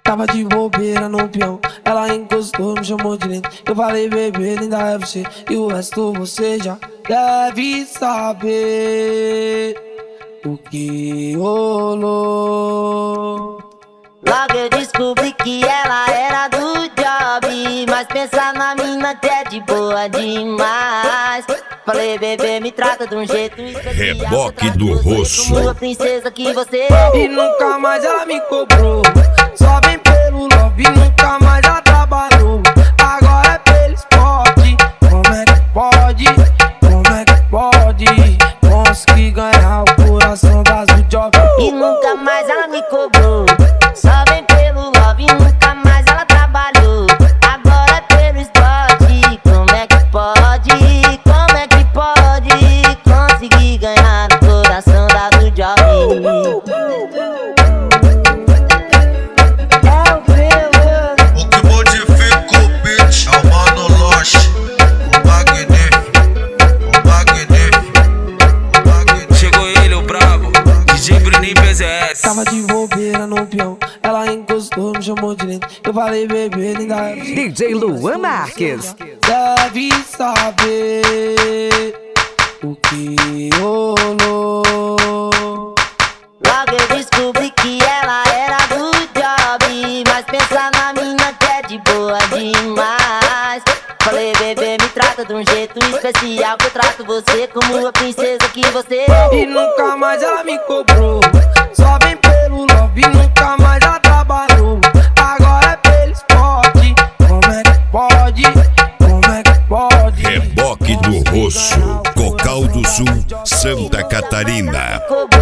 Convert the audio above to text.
Tava de bobeira no peão, ela encostou, me chamou de lindo. Eu falei, bebê, linda é você, e o resto você já deve saber o que rolou. Logo eu descobri que ela era do job, mas pensa na mina que é de boa demais. Falei, bebê, me trata de um jeito especial. Reboque do Rosso. Como a princesa que você E nunca mais ela me cobrou, só vem pelo love, nunca mais ela trabalhou. Agora é pelo esporte, como é que pode? Como é que pode? Consegui ganhar o coração das do job. E nunca mais ela me cobrou, só vem pelo love, nunca mais ela trabalhou. Agora é pelo esporte, como é que pode? Como é que pode conseguir ganhar o coração da do job? O que modifica o beat é o Mano Loche, o magnífico. Chegou ele, o brabo, DJ Bruninho PZS. Tava de bobeira no peão, ela encostou, me chamou de lindo. Eu falei, bebê, linda é você, DJ Luan Marques. deve saber o que rolou. Logo eu descobri que ela era do job, mas pensa na mina que é de boa demais. Falei, bebê, me trata de um jeito especial, que eu trato você como a princesa que você E nunca mais ela me cobrou, só vem pelo love, nunca mais ela trabalhou. Agora é pelo esporte, como é que pode? Como é que pode? Reboque do Rosso, Cocal do Sul, Santa Catarina. cobrou.